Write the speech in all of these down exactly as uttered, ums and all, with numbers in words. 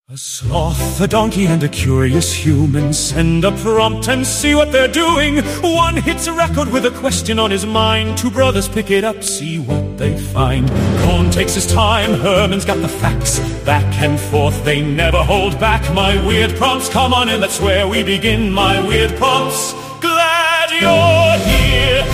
A sloth, a donkey, and a curious human send a prompt and see what they're doing. One hits a record with a question on his mind. Two brothers pick it up, see what they find. Cohn takes his time, Herman's got the facts. Back and forth, they never hold back. My weird prompts, come on in, that's where we begin. My weird prompts, glad you're here.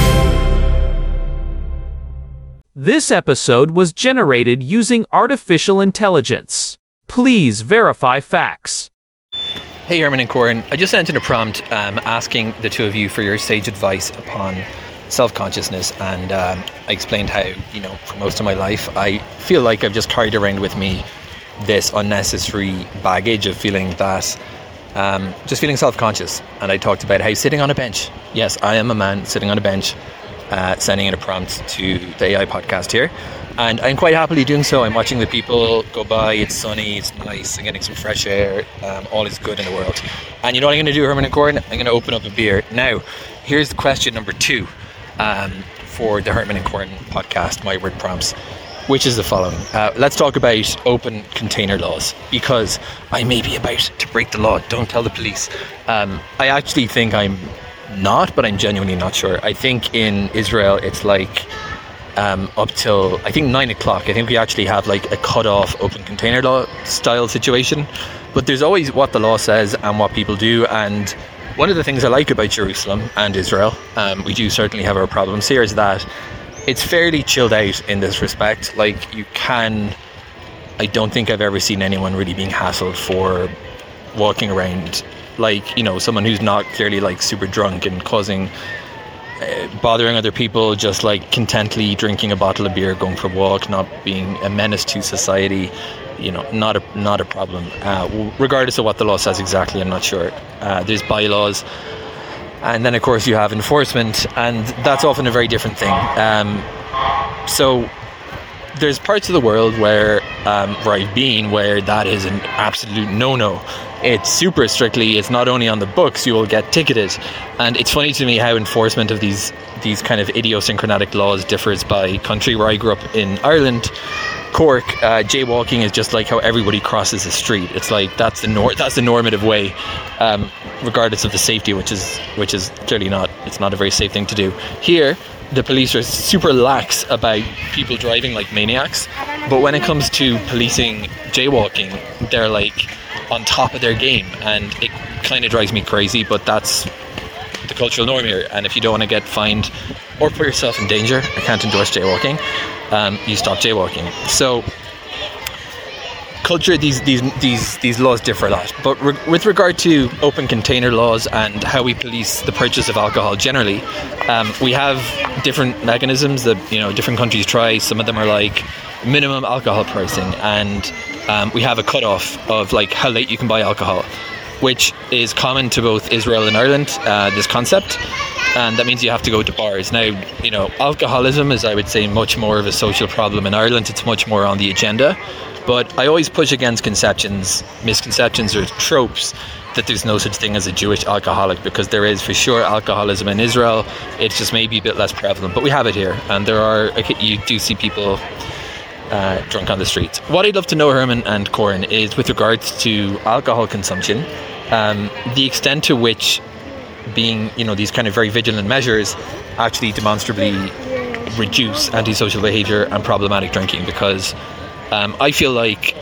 This episode was generated using artificial intelligence. Please verify facts. Hey, Herman and Corin. I just sent in a prompt um, asking the two of you for your sage advice upon self-consciousness, and um, I explained how, you know, for most of my life, I feel like I've just carried around with me this unnecessary baggage of feeling that, um, just feeling self-conscious. And I talked about how sitting on a bench, yes, I am a man sitting on a bench, uh, sending in a prompt to the A I podcast here. And I'm quite happily doing so. I'm watching the people go by. It's sunny, it's nice, I'm getting some fresh air. Um, all is good in the world. And you know what I'm going to do, Herman and Corin? I'm going to open up a beer. Now, here's the question number two um, for the Herman and Corin podcast, My Word Prompts, which is the following. Uh, let's talk about open container laws, because I may be about to break the law. Don't tell the police. Um, I actually think I'm not, but I'm genuinely not sure. I think in Israel, it's like... Um, up till I think nine o'clock. I think we actually have like a cut-off open container law style situation, but there's always what the law says and what people do. And one of the things I like about Jerusalem and Israel, um, we do certainly have our problems here, is that it's fairly chilled out in this respect. Like, you can, I don't think I've ever seen anyone really being hassled for walking around, like, you know, someone who's not clearly like super drunk and causing Uh, bothering other people, just like contently drinking a bottle of beer, going for a walk, not being a menace to society. You know, not a not a problem. Uh, regardless of what the law says exactly, I'm not sure. Uh, there's bylaws, and then of course you have enforcement, and that's often a very different thing. Um, so there's parts of the world where um, where I've been where that is an absolute no-no. It's super strictly, it's not only on the books, you will get ticketed. And it's funny to me how enforcement of these these kind of idiosyncratic laws differs by country. Where I grew up in Ireland, Cork, uh, jaywalking is just like how everybody crosses the street. It's like that's the nor- that's the normative way, um, regardless of the safety, which is which is clearly not, it's not a very safe thing to do. Here, the police are super lax about people driving like maniacs, but when it comes to policing jaywalking, they're like on top of their game, and it kind of drives me crazy, but that's the cultural norm here. And if you don't want to get fined or put yourself in danger, I can't endorse jaywalking, um, you stop jaywalking. So culture, these these these these laws differ a lot, but re- with regard to open container laws and how we police the purchase of alcohol generally, um, we have different mechanisms that, you know, different countries try. Some of them are like minimum alcohol pricing, and um, we have a cutoff of like how late you can buy alcohol, which is common to both Israel and Ireland, uh, this concept, and that means you have to go to bars. Now, you know, alcoholism is, I would say, much more of a social problem in Ireland. It's much more on the agenda, but I always push against conceptions, misconceptions or tropes that there's no such thing as a Jewish alcoholic, because there is for sure alcoholism in Israel. It's just maybe a bit less prevalent, but we have it here, and there are, you do see people Uh, drunk on the streets. What I'd love to know, Herman and Corin, is with regards to alcohol consumption, um, the extent to which being, you know, these kind of very vigilant measures actually demonstrably reduce antisocial behaviour and problematic drinking, because um, I feel like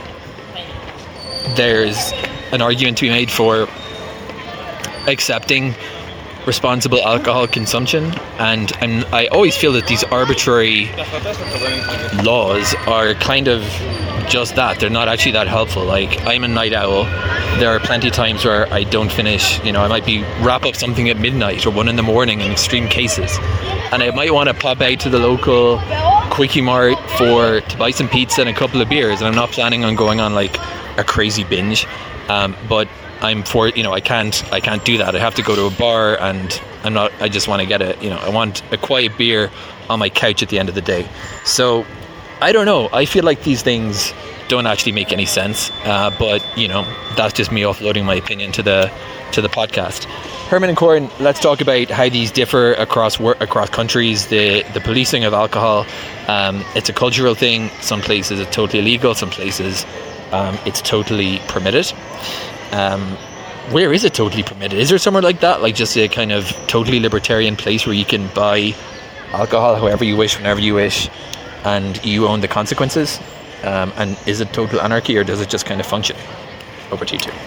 there's an argument to be made for accepting responsible alcohol consumption, and I'm, I always feel that these arbitrary laws are kind of just that. They're not actually that helpful. Like, I'm a night owl. There are plenty of times where I don't finish, you know, I might be wrap up something at midnight or one in the morning in extreme cases, and I might want to pop out to the local Quickie Mart for to buy some pizza and a couple of beers, and I'm not planning on going on like a crazy binge, um, but I'm for, you know, I can't, I can't do that. I have to go to a bar, and I'm not, I just want to get a, you know, I want a quiet beer on my couch at the end of the day. So I don't know. I feel like these things don't actually make any sense. Uh, but, you know, that's just me offloading my opinion to the, to the podcast. Herman and Corin, let's talk about how these differ across work, across countries. The, the policing of alcohol, um, it's a cultural thing. Some places it's totally illegal. Some places um, it's totally permitted. Um, where is it totally permitted? Is there somewhere like that, like just a kind of totally libertarian place where you can buy alcohol however you wish, whenever you wish, and you own the consequences? Um, and is it total anarchy, or does it just kind of function? Over to you two.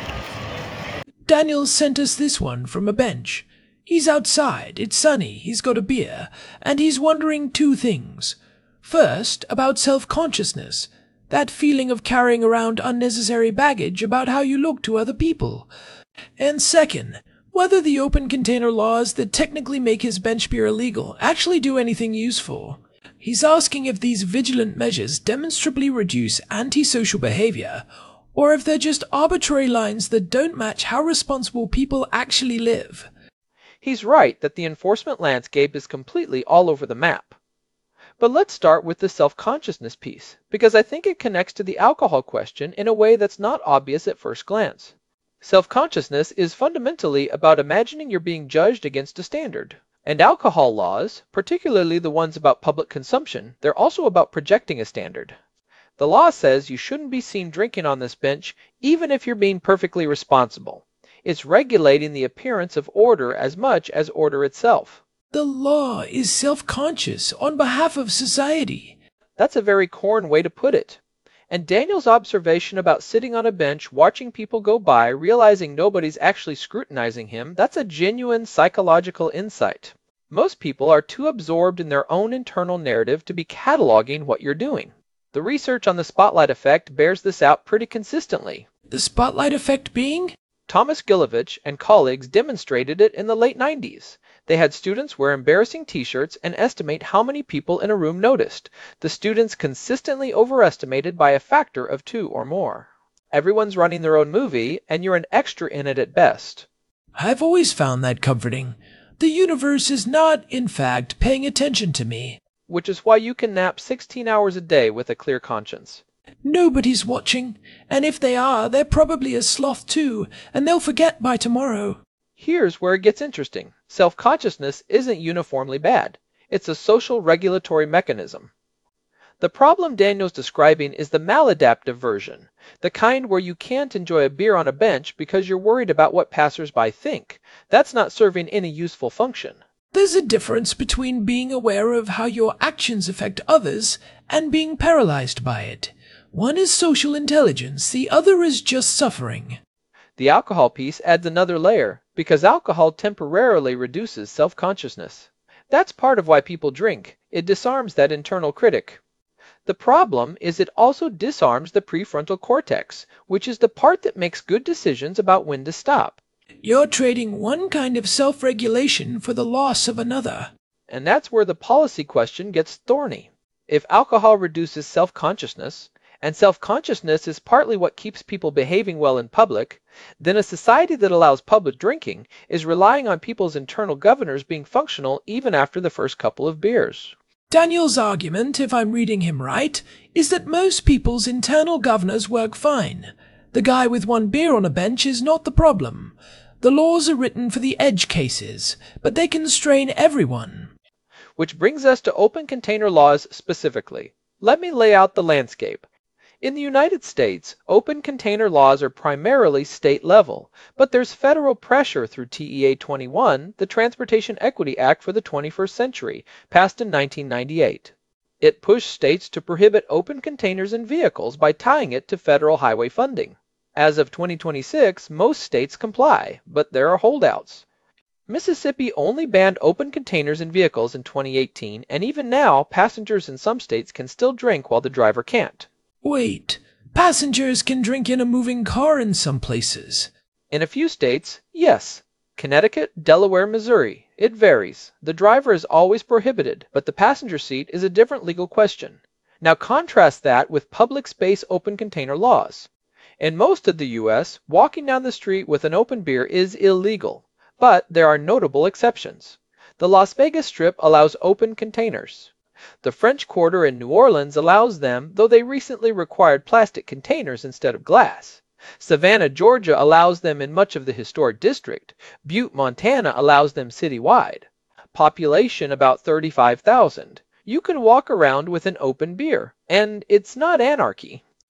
Daniel sent us this one from a bench. He's outside, it's sunny, he's got a beer, and he's wondering two things. First, about self-consciousness, that feeling of carrying around unnecessary baggage about how you look to other people. And second, whether the open container laws that technically make his bench beer illegal actually do anything useful. He's asking if these vigilant measures demonstrably reduce antisocial behavior, or if they're just arbitrary lines that don't match how responsible people actually live. He's right that the enforcement landscape is completely all over the map. But let's start with the self-consciousness piece, because I think it connects to the alcohol question in a way that's not obvious at first glance. Self-consciousness is fundamentally about imagining you're being judged against a standard. And alcohol laws, particularly the ones about public consumption, they're also about projecting a standard. The law says you shouldn't be seen drinking on this bench, even if you're being perfectly responsible. It's regulating the appearance of order as much as order itself. The law is self-conscious on behalf of society. That's a very Corn way to put it. And Daniel's observation about sitting on a bench, watching people go by, realizing nobody's actually scrutinizing him, that's a genuine psychological insight. Most people are too absorbed in their own internal narrative to be cataloging what you're doing. The research on the spotlight effect bears this out pretty consistently. The spotlight effect being? Thomas Gilovich and colleagues demonstrated it in the late nineties. They had students wear embarrassing t-shirts and estimate how many people in a room noticed. The students consistently overestimated by a factor of two or more. Everyone's running their own movie, and you're an extra in it at best. I've always found that comforting. The universe is not, in fact, paying attention to me. Which is why you can nap sixteen hours a day with a clear conscience. Nobody's watching, and if they are, they're probably a sloth too, and they'll forget by tomorrow. Here's where it gets interesting. Self-consciousness isn't uniformly bad. It's a social regulatory mechanism. The problem Daniel's describing is the maladaptive version, the kind where you can't enjoy a beer on a bench because you're worried about what passersby think. That's not serving any useful function. There's a difference between being aware of how your actions affect others and being paralyzed by it. One is social intelligence, the other is just suffering. The alcohol piece adds another layer, because alcohol temporarily reduces self-consciousness. That's part of why people drink. It disarms that internal critic. The problem is it also disarms the prefrontal cortex, which is the part that makes good decisions about when to stop. You're trading one kind of self-regulation for the loss of another. And that's where the policy question gets thorny. If alcohol reduces self-consciousness, and self-consciousness is partly what keeps people behaving well in public, then a society that allows public drinking is relying on people's internal governors being functional even after the first couple of beers. Daniel's argument, if I'm reading him right, is that most people's internal governors work fine. The guy with one beer on a bench is not the problem. The laws are written for the edge cases, but they constrain everyone. Which brings us to open container laws specifically. Let me lay out the landscape. In the United States, open container laws are primarily state level, but there's federal pressure through T E A twenty-one, the Transportation Equity Act for the twenty-first century, passed in nineteen ninety-eight. It pushed states to prohibit open containers in vehicles by tying it to federal highway funding. As of twenty twenty-six, most states comply, but there are holdouts. Mississippi only banned open containers in vehicles in twenty eighteen, and even now, passengers in some states can still drink while the driver can't. Wait, passengers can drink in a moving car in some places. In a few states, yes. Connecticut, Delaware, Missouri. It varies. The driver is always prohibited, but the passenger seat is a different legal question. Now contrast that with public space open container laws. In most of the U S, walking down the street with an open beer is illegal, but there are notable exceptions. The Las Vegas Strip allows open containers. The French Quarter in New Orleans allows them, though they recently required plastic containers instead of glass. Savannah, Georgia allows them in much of the historic district. Butte, Montana allows them citywide. Population about thirty-five thousand. You can walk around with an open beer, and it's not anarchy.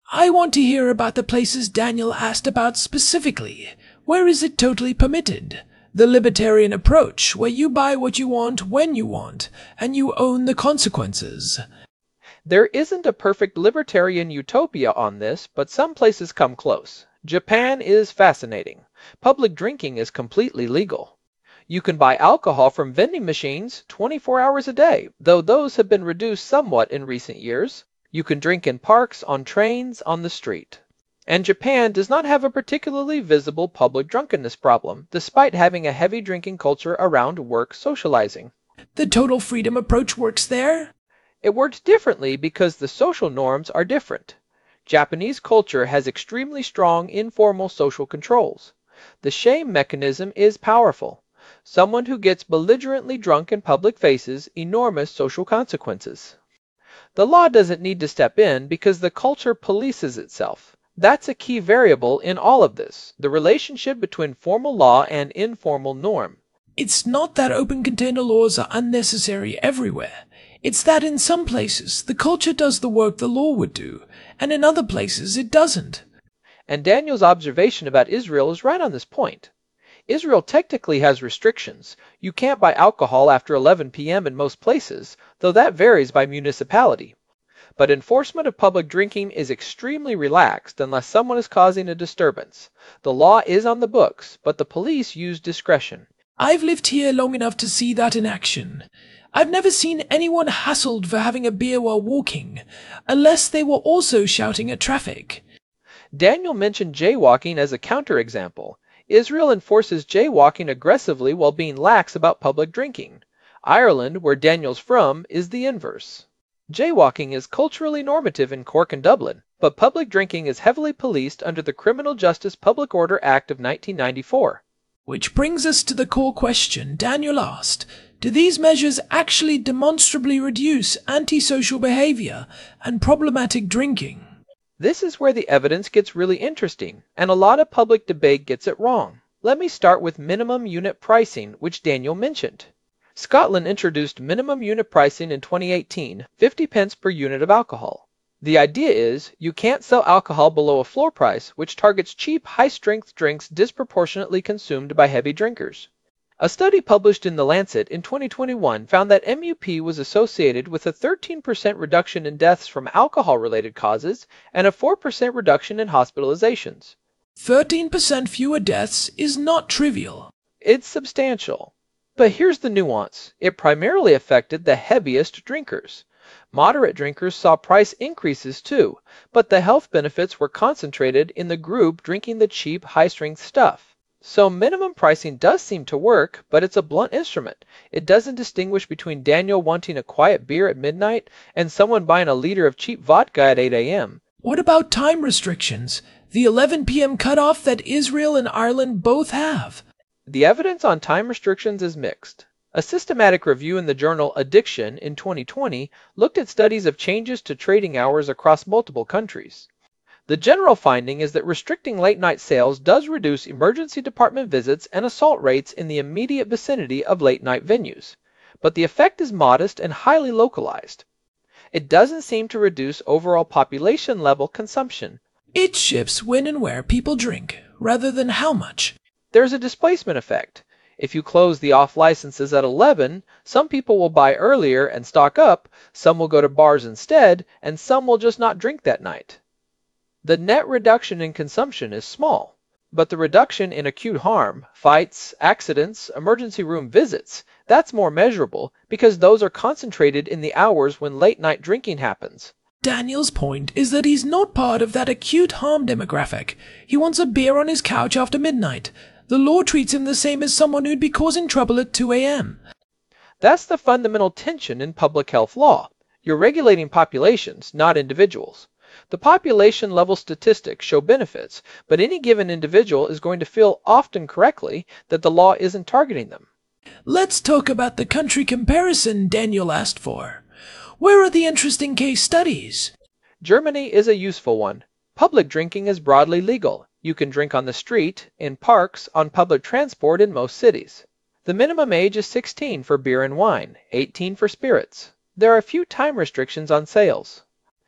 I want to hear about the places Daniel asked about specifically. Where is it totally permitted? The libertarian approach, where you buy what you want when you want, and you own the consequences. There isn't a perfect libertarian utopia on this, but some places come close. Japan is fascinating. Public drinking is completely legal. You can buy alcohol from vending machines twenty-four hours a day, though those have been reduced somewhat in recent years. You can drink in parks, on trains, on the street. And Japan does not have a particularly visible public drunkenness problem, despite having a heavy drinking culture around work socializing. The total freedom approach works there? It works differently because the social norms are different. Japanese culture has extremely strong informal social controls. The shame mechanism is powerful. Someone who gets belligerently drunk in public faces enormous social consequences. The law doesn't need to step in because the culture polices itself. That's a key variable in all of this, the relationship between formal law and informal norm. It's not that open container laws are unnecessary everywhere. It's that in some places the culture does the work the law would do, and in other places it doesn't. And Daniel's observation about Israel is right on this point. Israel technically has restrictions. You can't buy alcohol after eleven p m in most places, though that varies by municipality. But enforcement of public drinking is extremely relaxed unless someone is causing a disturbance. The law is on the books, but the police use discretion. I've lived here long enough to see that in action. I've never seen anyone hassled for having a beer while walking, unless they were also shouting at traffic. Daniel mentioned jaywalking as a counterexample. Israel enforces jaywalking aggressively while being lax about public drinking. Ireland, where Daniel's from, is the inverse. Jaywalking is culturally normative in Cork and Dublin, but public drinking is heavily policed under the Criminal Justice Public Order Act of nineteen ninety-four. Which brings us to the core question Daniel asked. Do these measures actually demonstrably reduce antisocial behavior and problematic drinking? This is where the evidence gets really interesting, and a lot of public debate gets it wrong. Let me start with minimum unit pricing, which Daniel mentioned. Scotland introduced minimum unit pricing in twenty eighteen, fifty pence per unit of alcohol. The idea is you can't sell alcohol below a floor price, which targets cheap, high-strength drinks disproportionately consumed by heavy drinkers. A study published in The Lancet in twenty twenty-one found that M U P was associated with a thirteen percent reduction in deaths from alcohol-related causes and a four percent reduction in hospitalizations. thirteen percent fewer deaths is not trivial. It's substantial. But here's the nuance. It primarily affected the heaviest drinkers. Moderate drinkers saw price increases too, but the health benefits were concentrated in the group drinking the cheap, high-strength stuff. So minimum pricing does seem to work, but it's a blunt instrument. It doesn't distinguish between Daniel wanting a quiet beer at midnight and someone buying a liter of cheap vodka at eight a m What about time restrictions? The eleven p m cutoff that Israel and Ireland both have. The evidence on time restrictions is mixed. A systematic review in the journal Addiction in twenty twenty looked at studies of changes to trading hours across multiple countries. The general finding is that restricting late-night sales does reduce emergency department visits and assault rates in the immediate vicinity of late-night venues, but the effect is modest and highly localized. It doesn't seem to reduce overall population-level consumption. It shifts when and where people drink, rather than how much. There's a displacement effect. If you close the off licenses at eleven, some people will buy earlier and stock up, some will go to bars instead, and some will just not drink that night. The net reduction in consumption is small, but the reduction in acute harm, fights, accidents, emergency room visits, that's more measurable because those are concentrated in the hours when late-night drinking happens. Daniel's point is that he's not part of that acute harm demographic. He wants a beer on his couch after midnight. The law treats him the same as someone who'd be causing trouble at two a m That's the fundamental tension in public health law. You're regulating populations, not individuals. The population-level statistics show benefits, but any given individual is going to feel often correctly that the law isn't targeting them. Let's talk about the country comparison Daniel asked for. Where are the interesting case studies? Germany is a useful one. Public drinking is broadly legal. You can drink on the street, in parks, on public transport in most cities. The minimum age is sixteen for beer and wine, eighteen for spirits. There are few time restrictions on sales.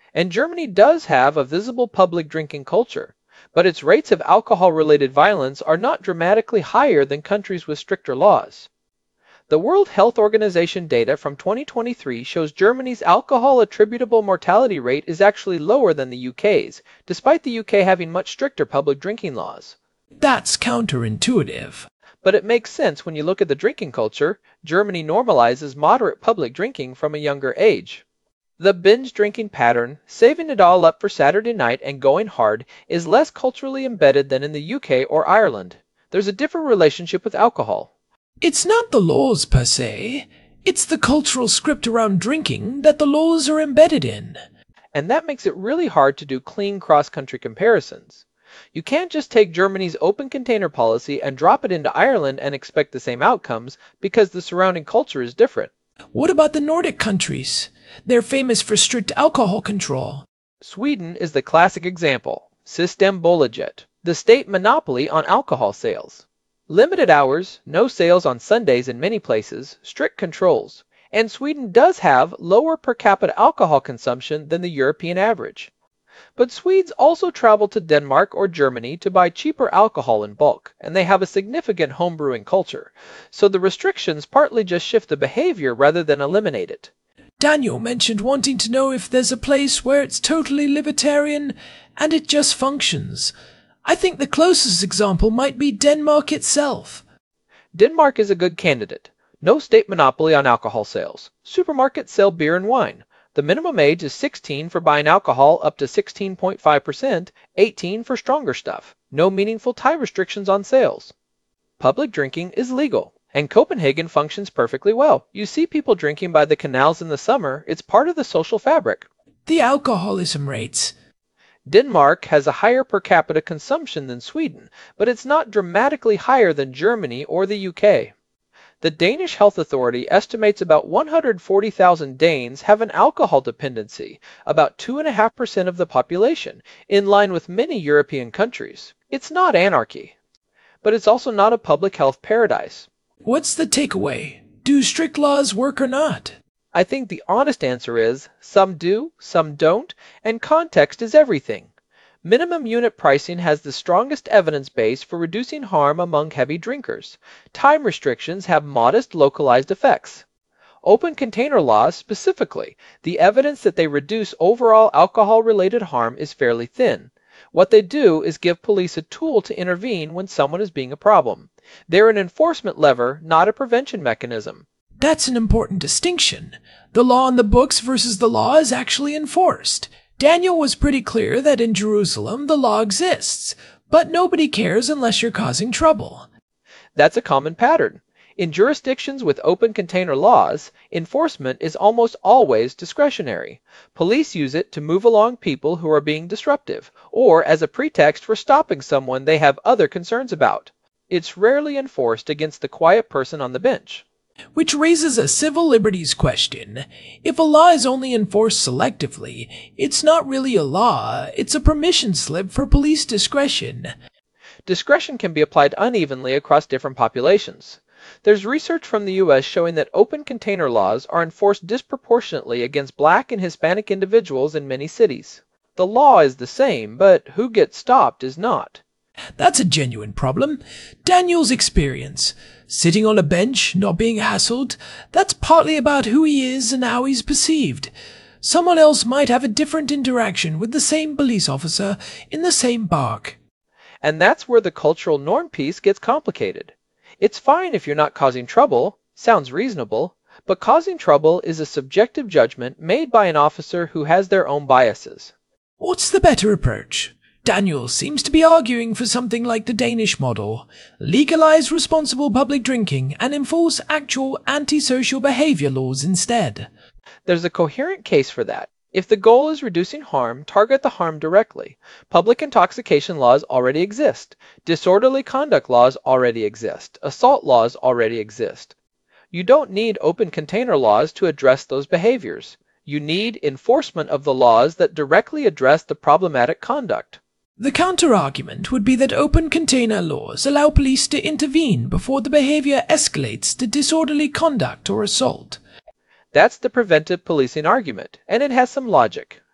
And Germany does have a visible public drinking culture, but its rates of alcohol-related violence are not dramatically higher than countries with stricter laws. The World Health Organization data from twenty twenty-three shows Germany's alcohol-attributable mortality rate is actually lower than the U K's, despite the U K having much stricter public drinking laws. That's counterintuitive. But it makes sense when you look at the drinking culture. Germany normalizes moderate public drinking from a younger age. The binge drinking pattern, saving it all up for Saturday night and going hard, is less culturally embedded than in the U K or Ireland. There's a different relationship with alcohol. It's not the laws per se. It's the cultural script around drinking that the laws are embedded in. And that makes it really hard to do clean cross-country comparisons. You can't just take Germany's open container policy and drop it into Ireland and expect the same outcomes because the surrounding culture is different. What about the Nordic countries? They're famous for strict alcohol control. Sweden is the classic example. Systembolaget, the state monopoly on alcohol sales. Limited hours, no sales on Sundays in many places, strict controls. And Sweden does have lower per capita alcohol consumption than the European average. But Swedes also travel to Denmark or Germany to buy cheaper alcohol in bulk, and they have a significant homebrewing culture. So the restrictions partly just shift the behavior rather than eliminate it. Daniel mentioned wanting to know if there's a place where it's totally libertarian and it just functions. I think the closest example might be Denmark itself. Denmark is a good candidate. No state monopoly on alcohol sales. Supermarkets sell beer and wine. The minimum age is sixteen for buying alcohol up to sixteen point five percent, eighteen for stronger stuff. No meaningful time restrictions on sales. Public drinking is legal, and Copenhagen functions perfectly well. You see people drinking by the canals in the summer. It's part of the social fabric. The alcoholism rates. Denmark has a higher per capita consumption than Sweden, but it's not dramatically higher than Germany or the U K. The Danish Health Authority estimates about one hundred forty thousand Danes have an alcohol dependency, about two point five percent of the population, in line with many European countries. It's not anarchy, but it's also not a public health paradise. What's the takeaway? Do strict laws work or not? I think the honest answer is, some do, some don't, and context is everything. Minimum unit pricing has the strongest evidence base for reducing harm among heavy drinkers. Time restrictions have modest localized effects. Open container laws specifically, the evidence that they reduce overall alcohol-related harm is fairly thin. What they do is give police a tool to intervene when someone is being a problem. They're an enforcement lever, not a prevention mechanism. That's an important distinction. The law on the books versus the law is actually enforced. Daniel was pretty clear that in Jerusalem the law exists, but nobody cares unless you're causing trouble. That's a common pattern. In jurisdictions with open container laws, enforcement is almost always discretionary. Police use it to move along people who are being disruptive, or as a pretext for stopping someone they have other concerns about. It's rarely enforced against the quiet person on the bench. Which raises a civil liberties question. If a law is only enforced selectively, it's not really a law, it's a permission slip for police discretion. Discretion can be applied unevenly across different populations. There's research from the U S showing that open container laws are enforced disproportionately against Black and Hispanic individuals in many cities. The law is the same, but who gets stopped is not. That's a genuine problem. Daniel's experience. Sitting on a bench, not being hassled, that's partly about who he is and how he's perceived. Someone else might have a different interaction with the same police officer in the same park. And that's where the cultural norm piece gets complicated. It's fine if you're not causing trouble, sounds reasonable, but causing trouble is a subjective judgment made by an officer who has their own biases. What's the better approach? Daniel seems to be arguing for something like the Danish model. Legalize responsible public drinking and enforce actual antisocial behavior laws instead. There's a coherent case for that. If the goal is reducing harm, target the harm directly. Public intoxication laws already exist. Disorderly conduct laws already exist. Assault laws already exist. You don't need open container laws to address those behaviors. You need enforcement of the laws that directly address the problematic conduct. The counter-argument would be that open container laws allow police to intervene before the behavior escalates to disorderly conduct or assault. That's the preventive policing argument, and it has some logic.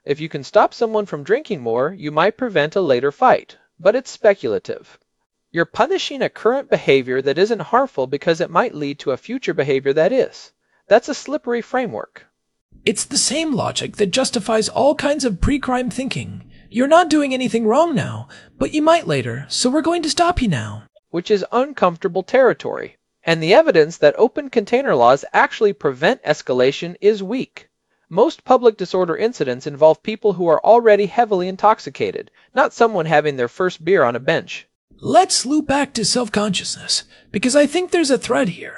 If you can stop someone from drinking more, you might prevent a later fight, but it's speculative. You're punishing a current behavior that isn't harmful because it might lead to a future behavior that is. That's a slippery framework. It's the same logic that justifies all kinds of pre-crime thinking. You're not doing anything wrong now, but you might later, so we're going to stop you now. Which is uncomfortable territory. And the evidence that open container laws actually prevent escalation is weak. Most public disorder incidents involve people who are already heavily intoxicated, not someone having their first beer on a bench. Let's loop back to self-consciousness, because I think there's a thread here.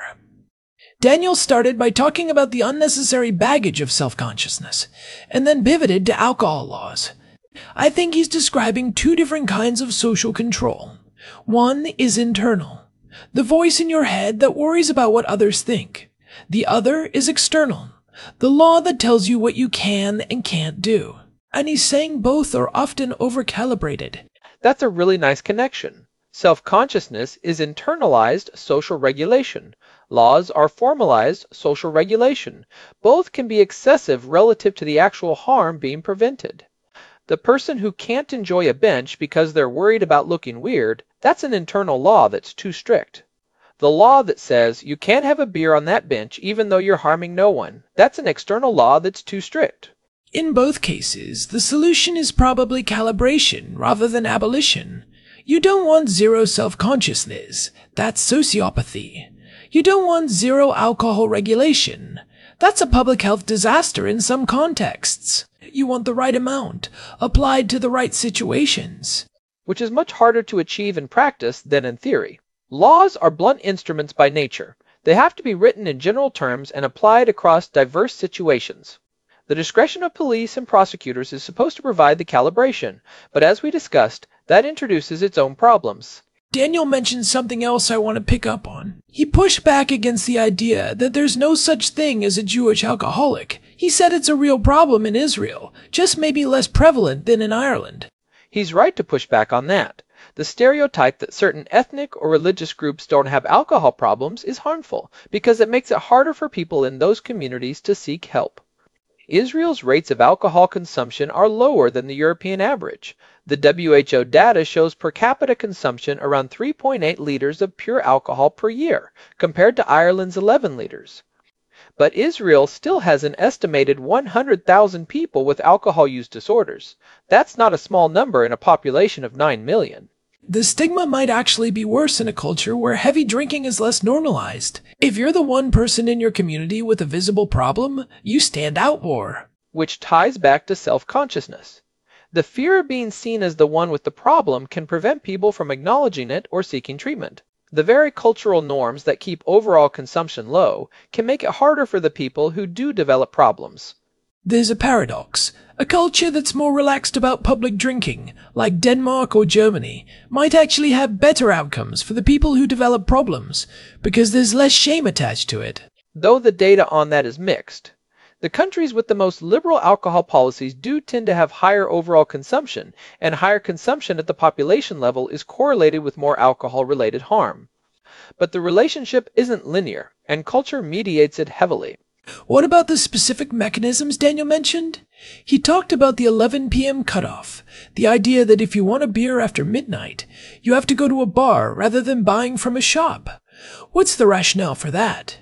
Daniel started by talking about the unnecessary baggage of self-consciousness, and then pivoted to alcohol laws. I think he's describing two different kinds of social control. One is internal, the voice in your head that worries about what others think. The other is external, the law that tells you what you can and can't do. And he's saying both are often overcalibrated. That's a really nice connection. Self-consciousness is internalized social regulation. Laws are formalized social regulation. Both can be excessive relative to the actual harm being prevented. The person who can't enjoy a bench because they're worried about looking weird, that's an internal law that's too strict. The law that says you can't have a beer on that bench even though you're harming no one, that's an external law that's too strict. In both cases, the solution is probably calibration rather than abolition. You don't want zero self-consciousness. That's sociopathy. You don't want zero alcohol regulation. That's a public health disaster in some contexts. You want the right amount, applied to the right situations. Which is much harder to achieve in practice than in theory. Laws are blunt instruments by nature. They have to be written in general terms and applied across diverse situations. The discretion of police and prosecutors is supposed to provide the calibration, but as we discussed, that introduces its own problems. Daniel mentioned something else I want to pick up on. He pushed back against the idea that there's no such thing as a Jewish alcoholic. He said it's a real problem in Israel, just maybe less prevalent than in Ireland. He's right to push back on that. The stereotype that certain ethnic or religious groups don't have alcohol problems is harmful, because it makes it harder for people in those communities to seek help. Israel's rates of alcohol consumption are lower than the European average. The W H O data shows per capita consumption around three point eight liters of pure alcohol per year, compared to Ireland's eleven liters. But Israel still has an estimated one hundred thousand people with alcohol use disorders. That's not a small number in a population of nine million. The stigma might actually be worse in a culture where heavy drinking is less normalized. If you're the one person in your community with a visible problem, you stand out more. Which ties back to self-consciousness. The fear of being seen as the one with the problem can prevent people from acknowledging it or seeking treatment. The very cultural norms that keep overall consumption low can make it harder for the people who do develop problems. There's a paradox. A culture that's more relaxed about public drinking, like Denmark or Germany, might actually have better outcomes for the people who develop problems, because there's less shame attached to it. Though the data on that is mixed. The countries with the most liberal alcohol policies do tend to have higher overall consumption, and higher consumption at the population level is correlated with more alcohol-related harm. But the relationship isn't linear, and culture mediates it heavily. What about the specific mechanisms Daniel mentioned? He talked about the eleven p.m. cutoff, the idea that if you want a beer after midnight, you have to go to a bar rather than buying from a shop. What's the rationale for that?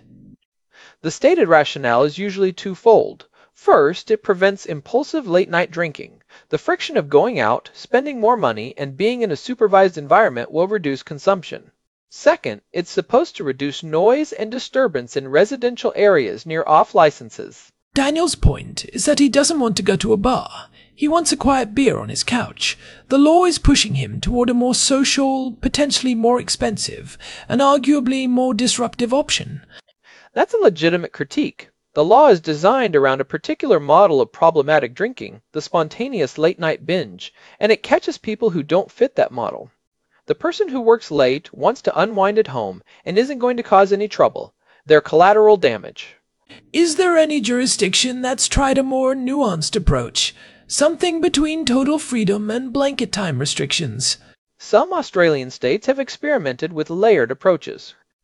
The stated rationale is usually twofold. First, it prevents impulsive late-night drinking. The friction of going out, spending more money, and being in a supervised environment will reduce consumption. Second, it's supposed to reduce noise and disturbance in residential areas near off-licenses. Daniel's point is that he doesn't want to go to a bar. He wants a quiet beer on his couch. The law is pushing him toward a more social, potentially more expensive, and arguably more disruptive option. That's a legitimate critique. The law is designed around a particular model of problematic drinking, the spontaneous late-night binge, and it catches people who don't fit that model. The person who works late wants to unwind at home and isn't going to cause any trouble. They're collateral damage. Is there any jurisdiction that's tried a more nuanced approach? Something between total freedom and blanket time restrictions? Some Australian states have experimented with layered approaches.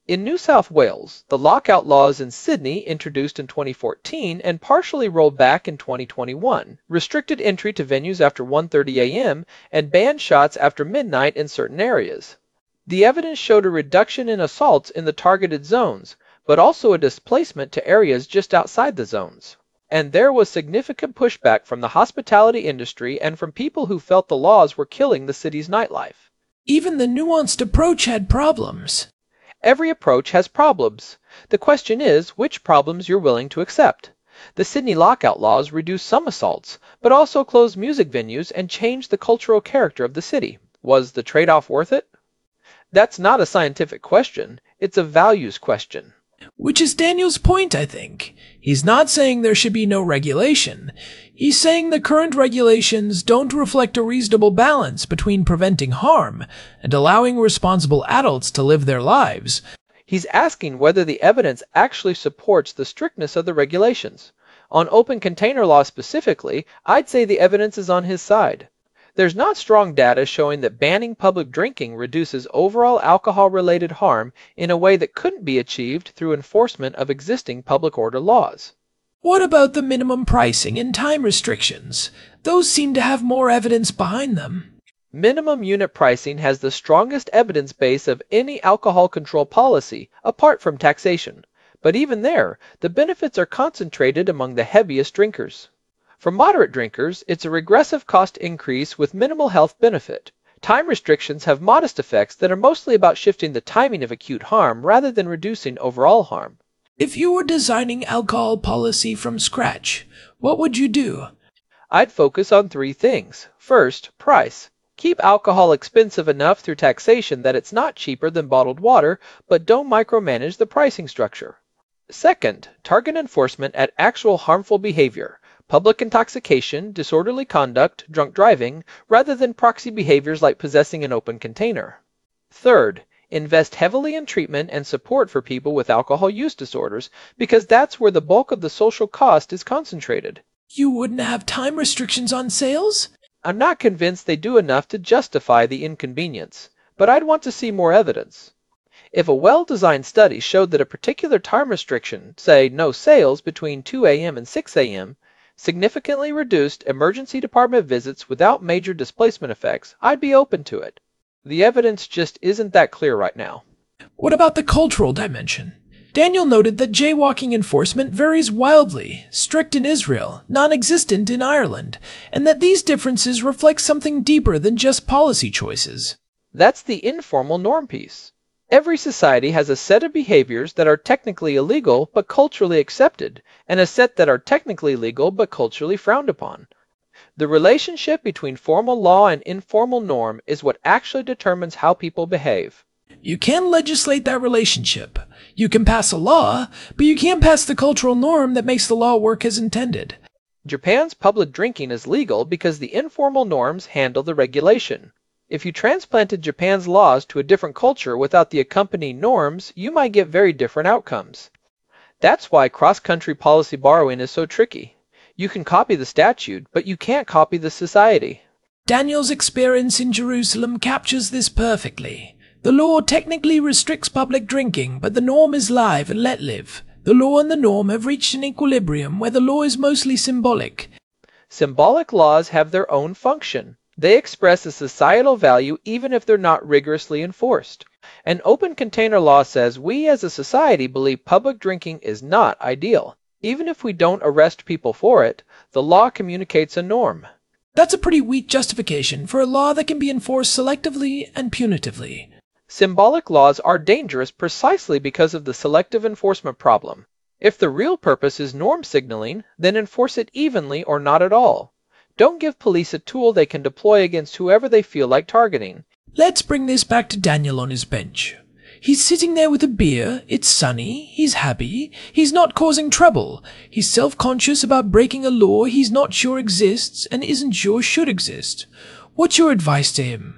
In New South Wales, the lockout laws in Sydney, introduced in twenty fourteen and partially rolled back in twenty twenty-one, restricted entry to venues after one thirty a m and banned shots after midnight in certain areas. The evidence showed a reduction in assaults in the targeted zones, but also a displacement to areas just outside the zones. And there was significant pushback from the hospitality industry and from people who felt the laws were killing the city's nightlife. Even the nuanced approach had problems. Every approach has problems. The question is which problems you're willing to accept. The Sydney lockout laws reduced some assaults, but also closed music venues and changed the cultural character of the city. Was the trade-off worth it? That's not a scientific question, it's a values question. Which is Daniel's point, I think. He's not saying there should be no regulation. He's saying the current regulations don't reflect a reasonable balance between preventing harm and allowing responsible adults to live their lives. He's asking whether the evidence actually supports the strictness of the regulations. On open container law specifically, I'd say the evidence is on his side. There's not strong data showing that banning public drinking reduces overall alcohol-related harm in a way that couldn't be achieved through enforcement of existing public order laws. What about the minimum pricing and time restrictions? Those seem to have more evidence behind them. Minimum unit pricing has the strongest evidence base of any alcohol control policy, apart from taxation. But even there, the benefits are concentrated among the heaviest drinkers. For moderate drinkers, it's a regressive cost increase with minimal health benefit. Time restrictions have modest effects that are mostly about shifting the timing of acute harm rather than reducing overall harm. If you were designing alcohol policy from scratch, what would you do? I'd focus on three things. First, price. Keep alcohol expensive enough through taxation that it's not cheaper than bottled water, but don't micromanage the pricing structure. Second, target enforcement at actual harmful behavior. Public intoxication, disorderly conduct, drunk driving, rather than proxy behaviors like possessing an open container. Third, invest heavily in treatment and support for people with alcohol use disorders, because that's where the bulk of the social cost is concentrated. You wouldn't have time restrictions on sales? I'm not convinced they do enough to justify the inconvenience, but I'd want to see more evidence. If a well-designed study showed that a particular time restriction, say no sales between two a m and six a m, significantly reduced emergency department visits without major displacement effects, I'd be open to it. The evidence just isn't that clear right now. What about the cultural dimension? Daniel noted that jaywalking enforcement varies wildly, strict in Israel, non-existent in Ireland, and that these differences reflect something deeper than just policy choices. That's the informal norm piece. Every society has a set of behaviors that are technically illegal but culturally accepted, and a set that are technically legal but culturally frowned upon. The relationship between formal law and informal norm is what actually determines how people behave. You can legislate that relationship. You can pass a law, but you can't pass the cultural norm that makes the law work as intended. Japan's public drinking is legal because the informal norms handle the regulation. If you transplanted Japan's laws to a different culture without the accompanying norms, you might get very different outcomes. That's why cross-country policy borrowing is so tricky. You can copy the statute, but you can't copy the society. Daniel's experience in Jerusalem captures this perfectly. The law technically restricts public drinking, but the norm is live and let live. The law and the norm have reached an equilibrium where the law is mostly symbolic. Symbolic laws have their own function. They express a societal value even if they're not rigorously enforced. An open container law says we as a society believe public drinking is not ideal. Even if we don't arrest people for it, the law communicates a norm. That's a pretty weak justification for a law that can be enforced selectively and punitively. Symbolic laws are dangerous precisely because of the selective enforcement problem. If the real purpose is norm signaling, then enforce it evenly or not at all. Don't give police a tool they can deploy against whoever they feel like targeting. Let's bring this back to Daniel on his bench. He's sitting there with a beer, it's sunny, he's happy, he's not causing trouble, he's self-conscious about breaking a law he's not sure exists and isn't sure should exist. What's your advice to him?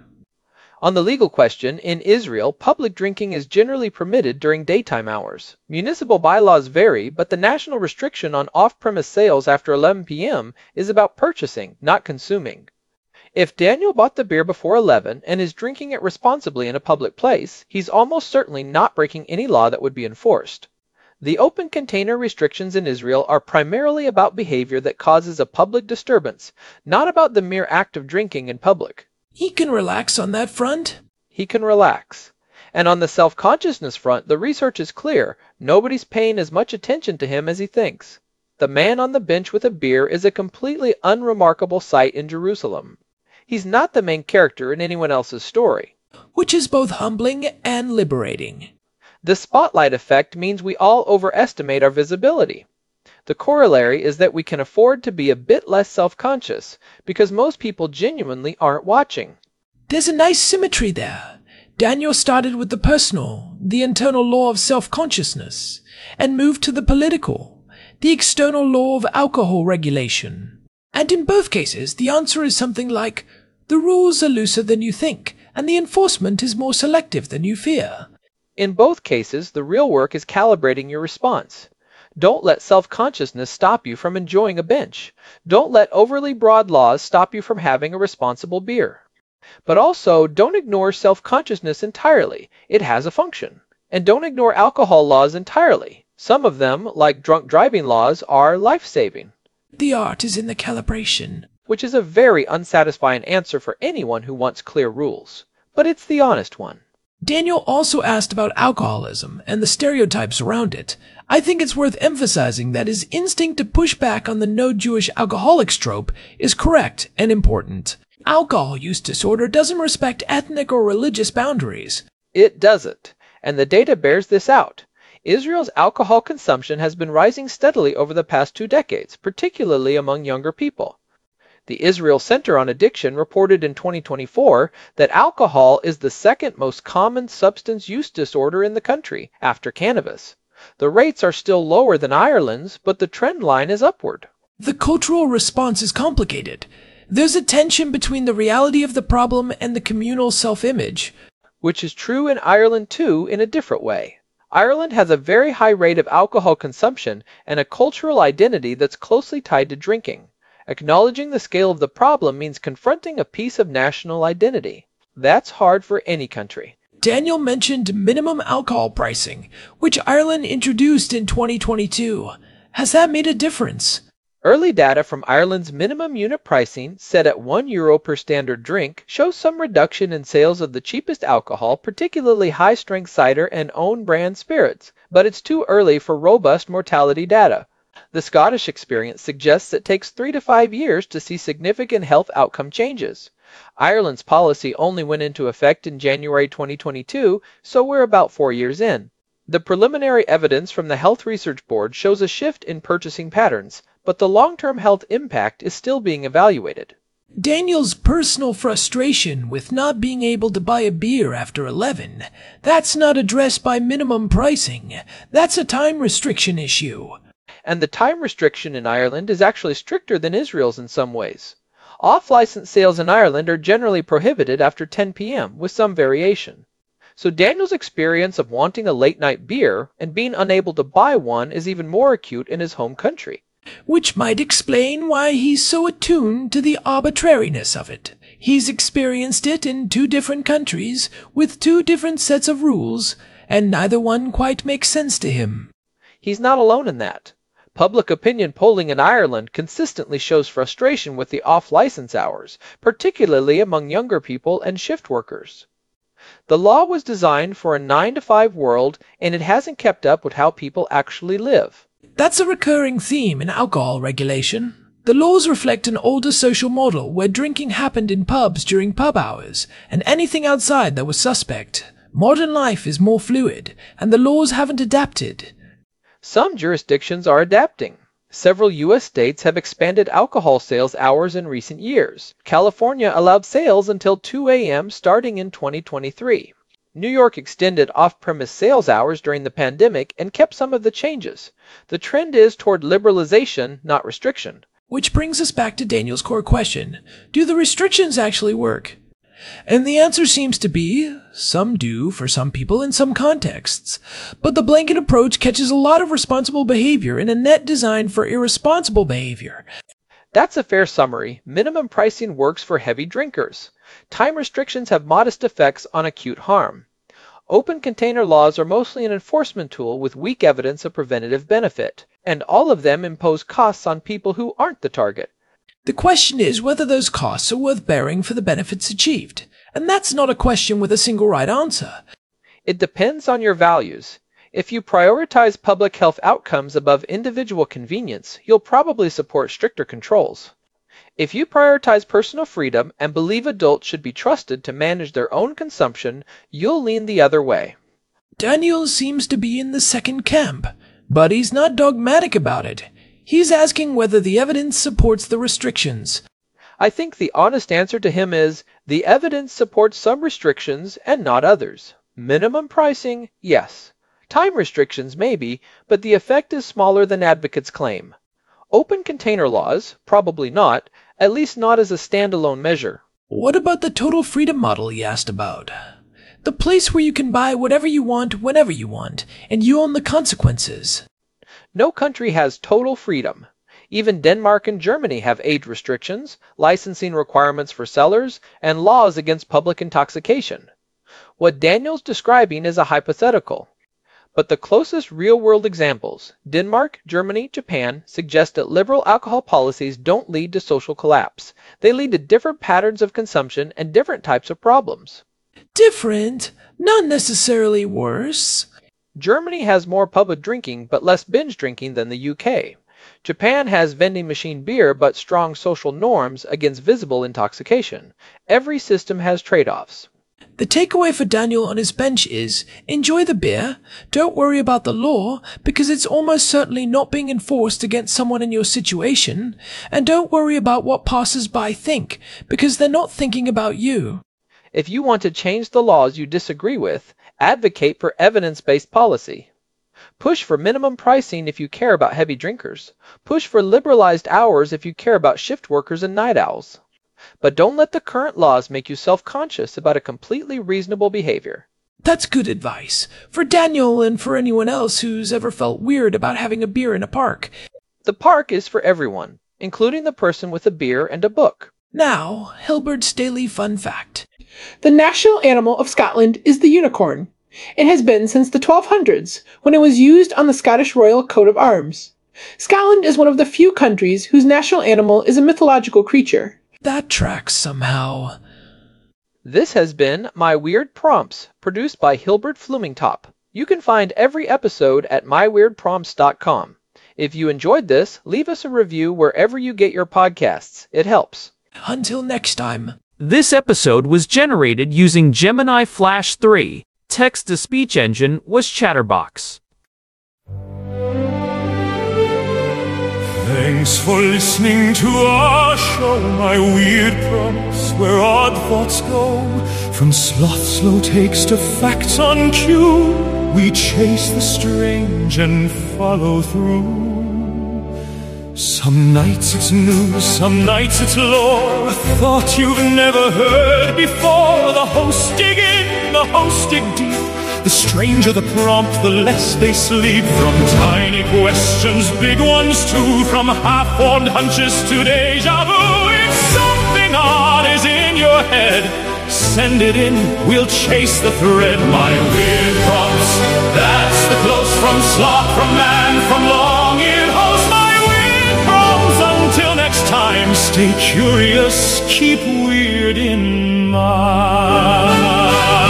On the legal question, in Israel, public drinking is generally permitted during daytime hours. Municipal bylaws vary, but the national restriction on off-premise sales after eleven p m is about purchasing, not consuming. If Daniel bought the beer before eleven and is drinking it responsibly in a public place, he's almost certainly not breaking any law that would be enforced. The open container restrictions in Israel are primarily about behavior that causes a public disturbance, not about the mere act of drinking in public. He can relax on that front. He can relax. And on the self-consciousness front, the research is clear. Nobody's paying as much attention to him as he thinks. The man on the bench with a beer is a completely unremarkable sight in Jerusalem. He's not the main character in anyone else's story. Which is both humbling and liberating. The spotlight effect means we all overestimate our visibility. The corollary is that we can afford to be a bit less self-conscious, because most people genuinely aren't watching. There's a nice symmetry there. Daniel started with the personal, the internal law of self-consciousness, and moved to the political, the external law of alcohol regulation. And in both cases, the answer is something like, the rules are looser than you think, and the enforcement is more selective than you fear. In both cases, the real work is calibrating your response. Don't let self-consciousness stop you from enjoying a bench. Don't let overly broad laws stop you from having a responsible beer. But also, don't ignore self-consciousness entirely. It has a function. And don't ignore alcohol laws entirely. Some of them, like drunk driving laws, are life-saving. The art is in the calibration. Which is a very unsatisfying answer for anyone who wants clear rules. But it's the honest one. Daniel also asked about alcoholism and the stereotypes around it. I think it's worth emphasizing that his instinct to push back on the no Jewish alcoholics trope is correct and important. Alcohol use disorder doesn't respect ethnic or religious boundaries. It doesn't, and the data bears this out. Israel's alcohol consumption has been rising steadily over the past two decades, particularly among younger people. The Israel Center on Addiction reported in twenty twenty-four that alcohol is the second most common substance use disorder in the country, after cannabis. The rates are still lower than Ireland's, but the trend line is upward. The cultural response is complicated. There's a tension between the reality of the problem and the communal self-image. Which is true in Ireland too, in a different way. Ireland has a very high rate of alcohol consumption and a cultural identity that's closely tied to drinking. Acknowledging the scale of the problem means confronting a piece of national identity. That's hard for any country. Daniel mentioned minimum alcohol pricing, which Ireland introduced in twenty twenty-two. Has that made a difference? Early data from Ireland's minimum unit pricing, set at one euro per standard drink, shows some reduction in sales of the cheapest alcohol, particularly high-strength cider and own-brand spirits, but it's too early for robust mortality data. The Scottish experience suggests it takes three to five years to see significant health outcome changes. Ireland's policy only went into effect in January twenty twenty-two, so we're about four years in. The preliminary evidence from the Health Research Board shows a shift in purchasing patterns, but the long-term health impact is still being evaluated. Daniel's personal frustration with not being able to buy a beer after eleven, that's not addressed by minimum pricing. That's a time restriction issue. And the time restriction in Ireland is actually stricter than Israel's in some ways. Off-license sales in Ireland are generally prohibited after ten p m, with some variation. So Daniel's experience of wanting a late-night beer and being unable to buy one is even more acute in his home country. Which might explain why he's so attuned to the arbitrariness of it. He's experienced it in two different countries, with two different sets of rules, and neither one quite makes sense to him. He's not alone in that. Public opinion polling in Ireland consistently shows frustration with the off-license hours, particularly among younger people and shift workers. The law was designed for a nine to five world, and it hasn't kept up with how people actually live. That's a recurring theme in alcohol regulation. The laws reflect an older social model where drinking happened in pubs during pub hours, and anything outside that was suspect. Modern life is more fluid, and the laws haven't adapted. Some jurisdictions are adapting. Several U S states have expanded alcohol sales hours in recent years. California allowed sales until two a m starting in twenty twenty-three. New York extended off-premise sales hours during the pandemic and kept some of the changes. The trend is toward liberalization, not restriction. Which brings us back to Daniel's core question. Do the restrictions actually work? And the answer seems to be, some do for some people in some contexts. But the blanket approach catches a lot of responsible behavior in a net designed for irresponsible behavior. That's a fair summary. Minimum pricing works for heavy drinkers. Time restrictions have modest effects on acute harm. Open container laws are mostly an enforcement tool with weak evidence of preventative benefit, and all of them impose costs on people who aren't the target. The question is whether those costs are worth bearing for the benefits achieved, and that's not a question with a single right answer. It depends on your values. If you prioritize public health outcomes above individual convenience, you'll probably support stricter controls. If you prioritize personal freedom and believe adults should be trusted to manage their own consumption, you'll lean the other way. Daniel seems to be in the second camp, but he's not dogmatic about it. He's asking whether the evidence supports the restrictions. I think the honest answer to him is, the evidence supports some restrictions and not others. Minimum pricing, yes. Time restrictions, maybe, but the effect is smaller than advocates claim. Open container laws, probably not, at least not as a standalone measure. What about the total freedom model he asked about? The place where you can buy whatever you want whenever you want, and you own the consequences. No country has total freedom. Even Denmark and Germany have age restrictions, licensing requirements for sellers, and laws against public intoxication. What Daniel's describing is a hypothetical. But the closest real-world examples, Denmark, Germany, Japan, suggest that liberal alcohol policies don't lead to social collapse. They lead to different patterns of consumption and different types of problems. Different, not necessarily worse. Germany has more public drinking but less binge drinking than the U K. Japan has vending machine beer but strong social norms against visible intoxication. Every system has trade-offs. The takeaway for Daniel on his bench is, enjoy the beer, don't worry about the law, because it's almost certainly not being enforced against someone in your situation, and don't worry about what passers-by think, because they're not thinking about you. If you want to change the laws you disagree with, advocate for evidence-based policy. Push for minimum pricing if you care about heavy drinkers. Push for liberalized hours if you care about shift workers and night owls. But don't let the current laws make you self-conscious about a completely reasonable behavior. That's good advice, for Daniel and for anyone else who's ever felt weird about having a beer in a park. The park is for everyone, including the person with a beer and a book. Now, Hilbert's Daily Fun Fact. The national animal of Scotland is the unicorn. It has been since the twelve hundreds, when it was used on the Scottish royal coat of arms. Scotland is one of the few countries whose national animal is a mythological creature. That tracks somehow. This has been My Weird Prompts, produced by Hilbert Flumingtop. You can find every episode at my weird prompts dot com. If you enjoyed this, leave us a review wherever you get your podcasts. It helps. Until next time. This episode was generated using Gemini Flash three. Text-to-speech engine was Chatterbox. Thanks for listening to our show, My Weird Prompts, where odd thoughts go. From sloth slow takes to facts on cue, we chase the strange and follow through. Some nights it's news, some nights it's lore, a thought you've never heard before. The hosts dig in, the hosts dig deep. The stranger the prompt, the less they sleep. From tiny questions, big ones too. From half-formed hunches to deja vu. If something odd is in your head, send it in, we'll chase the thread. My weird prompts, that's the close from sloth, from man, from long-eared host. My weird prompts, until next time, stay curious, keep weird in mind.